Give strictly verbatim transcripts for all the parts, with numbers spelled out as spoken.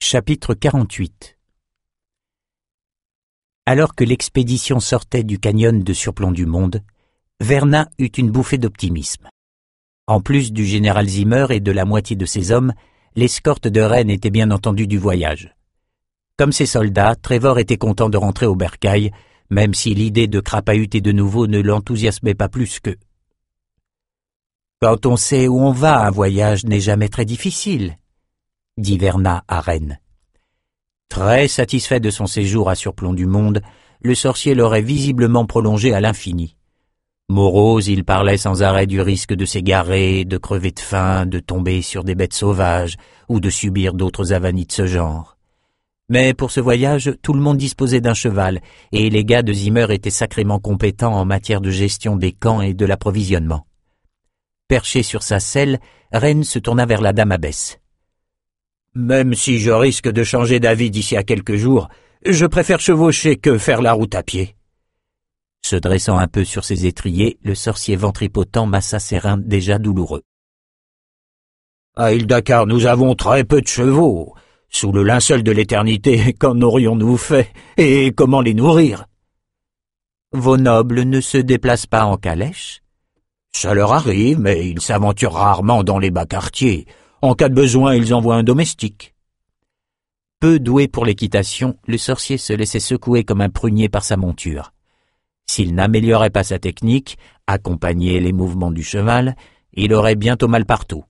Chapitre quarante-huit. Alors que l'expédition sortait du canyon de Surplomb du Monde, Verna eut une bouffée d'optimisme. En plus du général Zimmer et de la moitié de ses hommes, l'escorte de Rennes était bien entendu du voyage. Comme ses soldats, Trevor était content de rentrer au bercail, même si l'idée de crapahuter de nouveau ne l'enthousiasmait pas plus que. Quand on sait où on va, un voyage n'est jamais très difficile, dit Verna à Rennes. Très satisfait de son séjour à Surplomb du Monde, le sorcier l'aurait visiblement prolongé à l'infini. Morose, il parlait sans arrêt du risque de s'égarer, de crever de faim, de tomber sur des bêtes sauvages ou de subir d'autres avanies de ce genre. Mais pour ce voyage, tout le monde disposait d'un cheval, et les gars de Zimmer étaient sacrément compétents en matière de gestion des camps et de l'approvisionnement. Perché sur sa selle, Rennes se tourna vers la dame abbesse. « Même si je risque de changer d'avis d'ici à quelques jours, je préfère chevaucher que faire la route à pied. » Se dressant un peu sur ses étriers, le sorcier ventripotent massa ses reins déjà douloureux. « À Île-Dakar, nous avons très peu de chevaux. Sous le linceul de l'éternité, qu'en aurions-nous fait, et comment les nourrir ?»« Vos nobles ne se déplacent pas en calèche ?»« Ça leur arrive, mais ils s'aventurent rarement dans les bas quartiers. En cas de besoin, ils envoient un domestique. » Peu doué pour l'équitation, le sorcier se laissait secouer comme un prunier par sa monture. S'il n'améliorait pas sa technique, accompagner les mouvements du cheval, il aurait bientôt mal partout.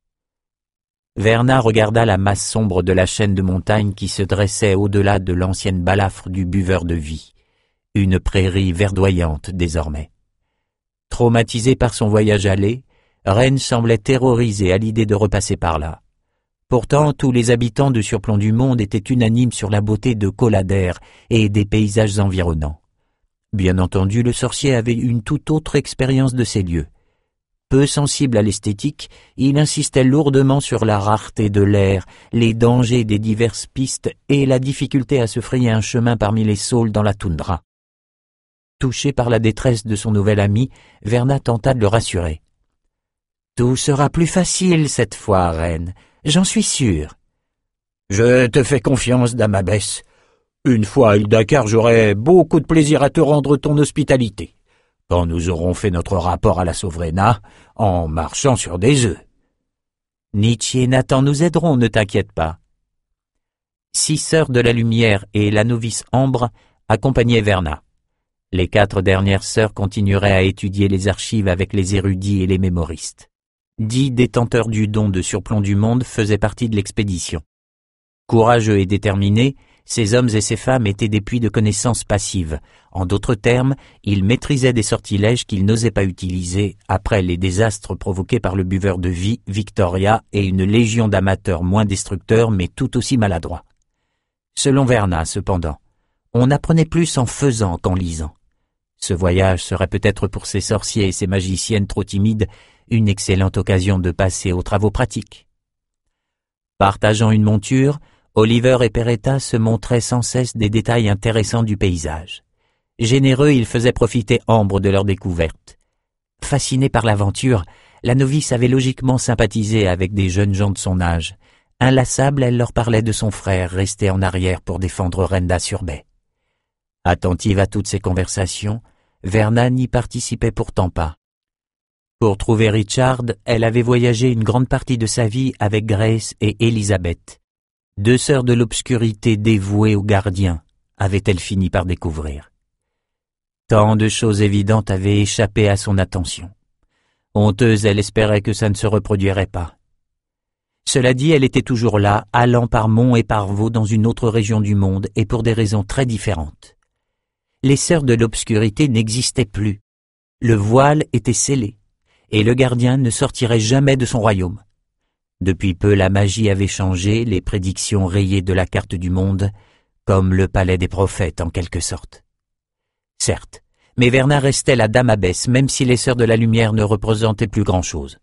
Verna regarda la masse sombre de la chaîne de montagnes qui se dressait au-delà de l'ancienne balafre du buveur de vie, une prairie verdoyante désormais. Traumatisé par son voyage aller, Rennes semblait terrorisé à l'idée de repasser par là. Pourtant, tous les habitants de Surplomb du Monde étaient unanimes sur la beauté de Coladair et des paysages environnants. Bien entendu, le sorcier avait une toute autre expérience de ces lieux. Peu sensible à l'esthétique, il insistait lourdement sur la rareté de l'air, les dangers des diverses pistes et la difficulté à se frayer un chemin parmi les saules dans la toundra. Touché par la détresse de son nouvel ami, Verna tenta de le rassurer. « Tout sera plus facile cette fois, Rennes, j'en suis sûr. »« Je te fais confiance, dame abbesse. Une fois à Île-Dakar, j'aurai beaucoup de plaisir à te rendre ton hospitalité, quand nous aurons fait notre rapport à la Sovrena, en marchant sur des œufs. »« Nietzsche et Nathan nous aideront, ne t'inquiète pas. » Six sœurs de la lumière et la novice Ambre accompagnaient Verna. Les quatre dernières sœurs continueraient à étudier les archives avec les érudits et les mémoristes. Dix détenteurs du don de Surplomb du Monde faisaient partie de l'expédition. Courageux et déterminés, ces hommes et ces femmes étaient des puits de connaissances passives. En d'autres termes, ils maîtrisaient des sortilèges qu'ils n'osaient pas utiliser après les désastres provoqués par le buveur de vie, Victoria, et une légion d'amateurs moins destructeurs mais tout aussi maladroits. Selon Verna, cependant, on apprenait plus en faisant qu'en lisant. Ce voyage serait peut-être pour ces sorciers et ces magiciennes trop timides une excellente occasion de passer aux travaux pratiques. Partageant une monture, Oliver et Peretta se montraient sans cesse des détails intéressants du paysage. Généreux, ils faisaient profiter Ambre de leur découverte. Fascinée par l'aventure, la novice avait logiquement sympathisé avec des jeunes gens de son âge. Inlassable, elle leur parlait de son frère resté en arrière pour défendre Renda-sur-Baie. Attentive à toutes ces conversations, Verna n'y participait pourtant pas. Pour trouver Richard, elle avait voyagé une grande partie de sa vie avec Grace et Elizabeth. Deux sœurs de l'obscurité dévouées aux gardiens, avait-elle fini par découvrir. Tant de choses évidentes avaient échappé à son attention. Honteuse, elle espérait que ça ne se reproduirait pas. Cela dit, elle était toujours là, allant par monts et par vaux dans une autre région du monde, et pour des raisons très différentes. Les sœurs de l'obscurité n'existaient plus. Le voile était scellé, et le gardien ne sortirait jamais de son royaume. Depuis peu, la magie avait changé, les prédictions rayées de la carte du monde, comme le palais des prophètes en quelque sorte. Certes, mais Verna restait la dame abbesse, même si les sœurs de la lumière ne représentaient plus grand-chose.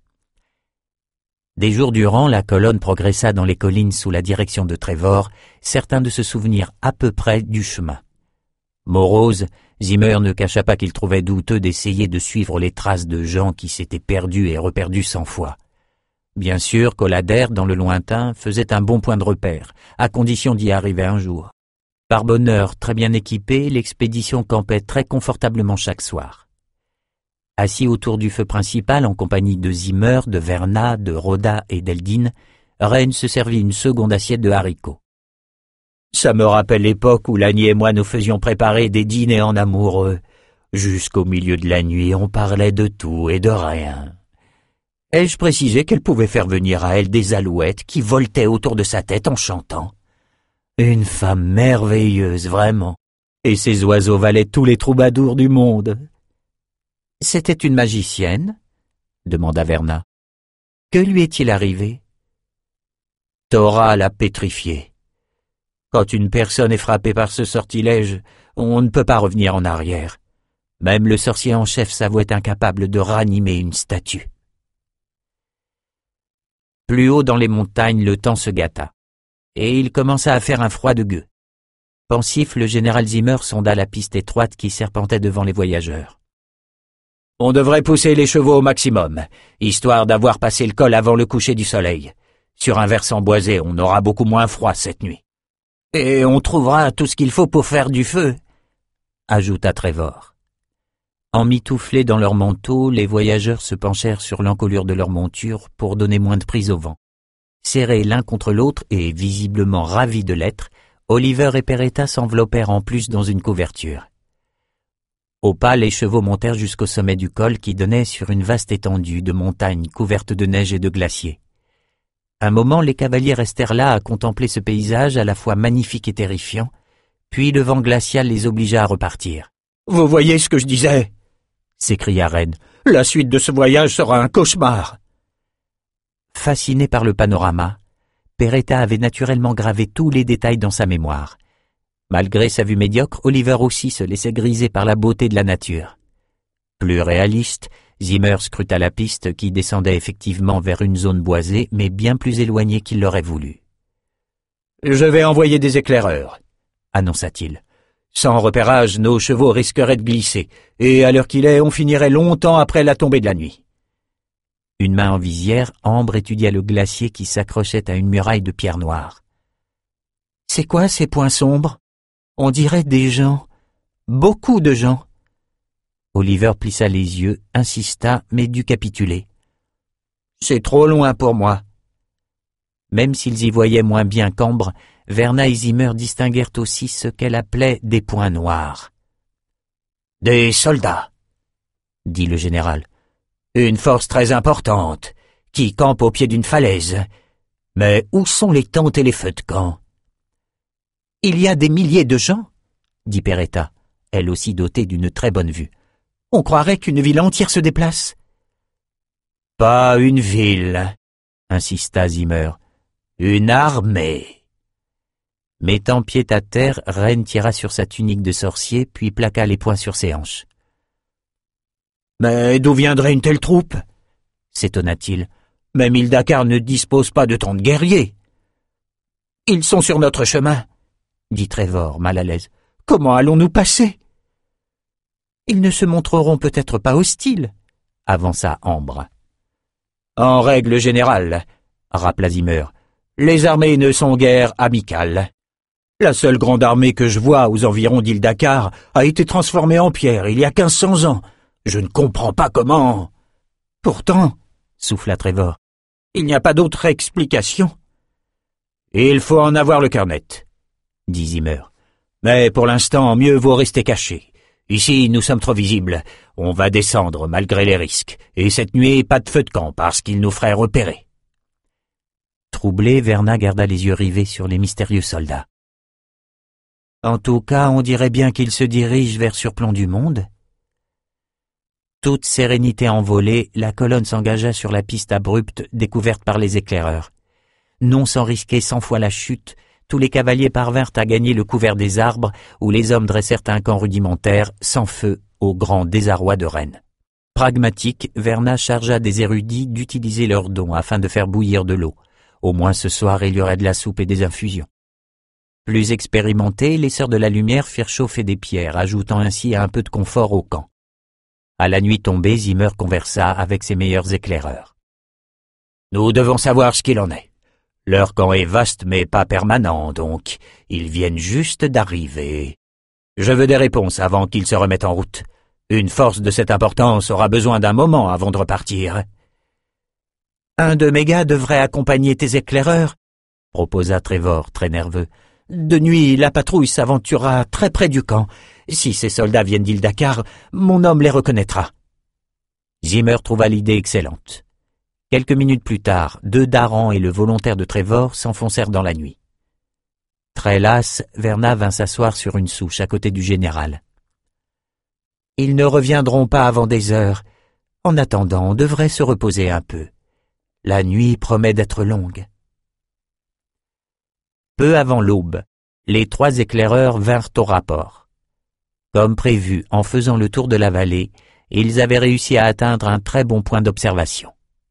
Des jours durant, la colonne progressa dans les collines sous la direction de Trevor, certain de se souvenir à peu près du chemin. Morose, Zimmer ne cacha pas qu'il trouvait douteux d'essayer de suivre les traces de gens qui s'étaient perdus et reperdus cent fois. Bien sûr qu'Olader, dans le lointain, faisait un bon point de repère, à condition d'y arriver un jour. Par bonheur, très bien équipée, l'expédition campait très confortablement chaque soir. Assis autour du feu principal en compagnie de Zimmer, de Verna, de Rhoda et d'Eldin, Reine se servit une seconde assiette de haricots. « Ça me rappelle l'époque où Lani et moi nous faisions préparer des dîners en amoureux. Jusqu'au milieu de la nuit, on parlait de tout et de rien. Ai-je précisé qu'elle pouvait faire venir à elle des alouettes qui voletaient autour de sa tête en chantant? Une femme merveilleuse, vraiment. Et ces oiseaux valaient tous les troubadours du monde. » « C'était une magicienne ?» demanda Verna. « Que lui est-il arrivé ?» Thora l'a pétrifiée. Quand une personne est frappée par ce sortilège, on ne peut pas revenir en arrière. Même le sorcier en chef s'avouait incapable de ranimer une statue. Plus haut dans les montagnes, le temps se gâta, et il commença à faire un froid de gueux. Pensif, le général Zimmer sonda la piste étroite qui serpentait devant les voyageurs. « On devrait pousser les chevaux au maximum, histoire d'avoir passé le col avant le coucher du soleil. Sur un versant boisé, on aura beaucoup moins froid cette nuit. Et on trouvera tout ce qu'il faut pour faire du feu, » ajouta Trevor. Emmitouflés dans leurs manteaux, les voyageurs se penchèrent sur l'encolure de leur monture pour donner moins de prise au vent. Serrés l'un contre l'autre et visiblement ravis de l'être, Oliver et Peretta s'enveloppèrent en plus dans une couverture. Au pas, les chevaux montèrent jusqu'au sommet du col qui donnait sur une vaste étendue de montagnes couvertes de neige et de glaciers. Un moment, les cavaliers restèrent là à contempler ce paysage à la fois magnifique et terrifiant, puis le vent glacial les obligea à repartir. « Vous voyez ce que je disais » s'écria Reine. « La suite de ce voyage sera un cauchemar !» Fasciné par le panorama, Peretta avait naturellement gravé tous les détails dans sa mémoire. Malgré sa vue médiocre, Oliver aussi se laissait griser par la beauté de la nature. Plus réaliste, Zimmer scruta la piste qui descendait effectivement vers une zone boisée, mais bien plus éloignée qu'il l'aurait voulu. « Je vais envoyer des éclaireurs », annonça-t-il. « Sans repérage, nos chevaux risqueraient de glisser, et à l'heure qu'il est, on finirait longtemps après la tombée de la nuit. » Une main en visière, Ambre étudia le glacier qui s'accrochait à une muraille de pierre noire. « C'est quoi ces points sombres ? On dirait des gens. Beaucoup de gens. » Oliver plissa les yeux, insista, mais dut capituler. « C'est trop loin pour moi. » Même s'ils y voyaient moins bien qu'Ambre, Verna et Zimmer distinguèrent aussi ce qu'elle appelait des points noirs. « Des soldats, » dit le général. « Une force très importante, qui campe au pied d'une falaise. Mais où sont les tentes et les feux de camp ?»« Il y a des milliers de gens, » dit Peretta, elle aussi dotée d'une très bonne vue. « On croirait qu'une ville entière se déplace. »« Pas une ville, » insista Zimmer. « Une armée. » Mettant pied à terre, Reine tira sur sa tunique de sorcier, puis plaqua les poings sur ses hanches. « Mais d'où viendrait une telle troupe ?» s'étonna-t-il. « Même Hildakar ne dispose pas de tant de guerriers. »« Ils sont sur notre chemin, » dit Trevor, mal à l'aise. « Comment allons-nous passer ?»« Ils ne se montreront peut-être pas hostiles, » avança Ambre. « En règle générale, » rappela Zimmer, « les armées ne sont guère amicales. La seule grande armée que je vois aux environs d'Hildakar a été transformée en pierre il y a quinze cents ans. Je ne comprends pas comment... »« Pourtant, » souffla Trevor, « il n'y a pas d'autre explication. »« Il faut en avoir le cœur net, » dit Zimmer. « Mais pour l'instant, mieux vaut rester caché. Ici, nous sommes trop visibles. On va descendre malgré les risques. Et cette nuit, pas de feu de camp parce qu'il nous ferait repérer. » Troublé, Verna garda les yeux rivés sur les mystérieux soldats. « En tout cas, on dirait bien qu'ils se dirigent vers Surplomb du Monde. » Toute sérénité envolée, la colonne s'engagea sur la piste abrupte découverte par les éclaireurs. Non sans risquer cent fois la chute, tous les cavaliers parvinrent à gagner le couvert des arbres où les hommes dressèrent un camp rudimentaire, sans feu, au grand désarroi de Reine. Pragmatique, Verna chargea des érudits d'utiliser leurs dons afin de faire bouillir de l'eau. Au moins ce soir il y aurait de la soupe et des infusions. Plus expérimentés, les Sœurs de la Lumière firent chauffer des pierres, ajoutant ainsi un peu de confort au camp. À la nuit tombée, Zimmer conversa avec ses meilleurs éclaireurs. Nous devons savoir ce qu'il en est. Leur camp est vaste mais pas permanent, donc ils viennent juste d'arriver. Je veux des réponses avant qu'ils se remettent en route. Une force de cette importance aura besoin d'un moment avant de repartir. Un de mes gars devrait accompagner tes éclaireurs, proposa Trevor, très nerveux. De nuit, la patrouille s'aventurera très près du camp. Si ces soldats viennent d'Ildakar, mon homme les reconnaîtra. Zimmer trouva l'idée excellente. Quelques minutes plus tard, deux Darans et le volontaire de Trevor s'enfoncèrent dans la nuit. Très lasse, Verna vint s'asseoir sur une souche à côté du général. « Ils ne reviendront pas avant des heures. En attendant, on devrait se reposer un peu. La nuit promet d'être longue. » Peu avant l'aube, les trois éclaireurs vinrent au rapport. Comme prévu, en faisant le tour de la vallée, ils avaient réussi à atteindre un très bon point d'observation.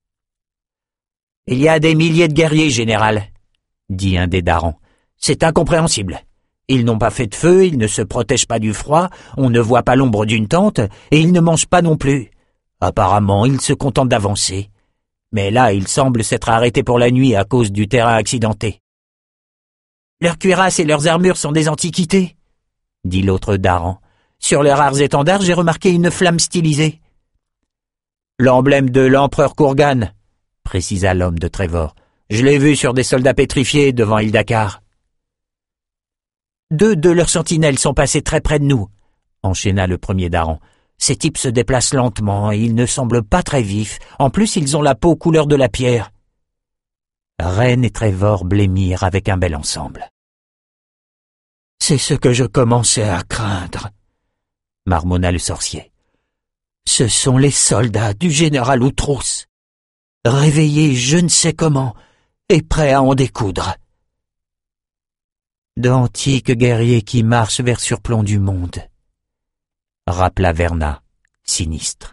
« Il y a des milliers de guerriers, général, » dit un des Darans. « C'est incompréhensible. Ils n'ont pas fait de feu, ils ne se protègent pas du froid, on ne voit pas l'ombre d'une tente, et ils ne mangent pas non plus. Apparemment, ils se contentent d'avancer. Mais là, ils semblent s'être arrêtés pour la nuit à cause du terrain accidenté. »« Leurs cuirasses et leurs armures sont des antiquités, » dit l'autre Daran. « Sur les rares étendards, j'ai remarqué une flamme stylisée. »« L'emblème de l'empereur Kurgan, » précisa l'homme de Trevor. « Je l'ai vu sur des soldats pétrifiés devant Ildakar. »« Deux de leurs sentinelles sont passés très près de nous, » enchaîna le premier Daran. « Ces types se déplacent lentement et ils ne semblent pas très vifs. En plus, ils ont la peau couleur de la pierre. » Ren et Trevor blêmirent avec un bel ensemble. « C'est ce que je commençais à craindre, » marmonna le sorcier. « Ce sont les soldats du général Outrousse, réveillés je ne sais comment et prêts à en découdre. D'antiques guerriers qui marchent vers surplomb du monde, » rappela Verna, sinistre.